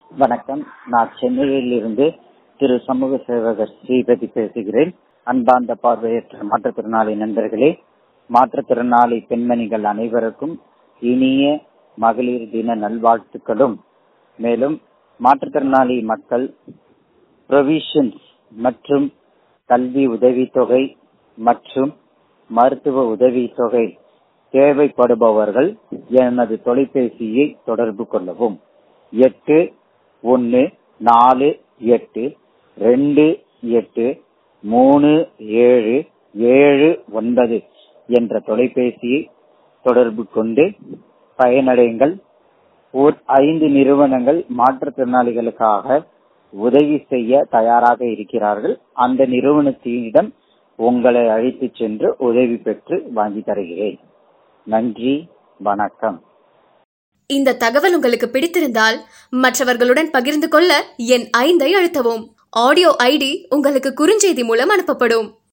வணக்கம். நான் சென்னையில் இருந்து திரு சமூக சேவகர் ஸ்ரீபதி பேசுகிறேன். அன்பார்ந்த பார்வையற்ற மாற்றுத்திறனாளி நண்பர்களே, மாற்றுத்திறனாளி பெண்மணிகள் அனைவருக்கும் இனிய மகளிர் தின நல்வாழ்த்துக்களும், மேலும் மாற்றுத்திறனாளி மக்கள் ப்ரொவிஷன்ஸ் மற்றும் கல்வி உதவித்தொகை மற்றும் மருத்துவ உதவித்தொகை தேவைப்படுபவர்கள் எனது தொலைபேசியை தொடர்பு கொள்ளவும். 8148283779 என்ற தொலைபேசியை தொடர்பு கொண்டு பயனடைங்கள். 5 நிறுவனங்கள் மாற்றுத்திறனாளிகளுக்காக உதவி செய்ய தயாராக இருக்கிறார்கள். அந்த நிறுவனத்திடம் உங்களை அழைத்து சென்று உதவி பெற்று வாங்கி தருகிறேன். நன்றி, வணக்கம். இந்த தகவல் உங்களுக்கு பிடித்திருந்தால் மற்றவர்களுடன் பகிர்ந்து கொள்ள எண் 5 அழுத்தவும். ஆடியோ ஐடி உங்களுக்கு குறுஞ்செய்தி மூலம் அனுப்பப்படும்.